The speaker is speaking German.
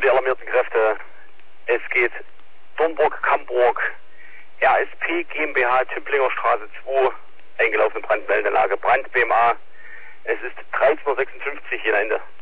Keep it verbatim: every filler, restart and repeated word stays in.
die alarmierten Kräfte. Es geht Domburg-Kamburg, R S P GmbH, Tüpplinger Straße zwei, eingelaufene Brandmeldelage, Brand B M A. Es ist dreizehn Uhr sechsundfünfzig hier am Ende.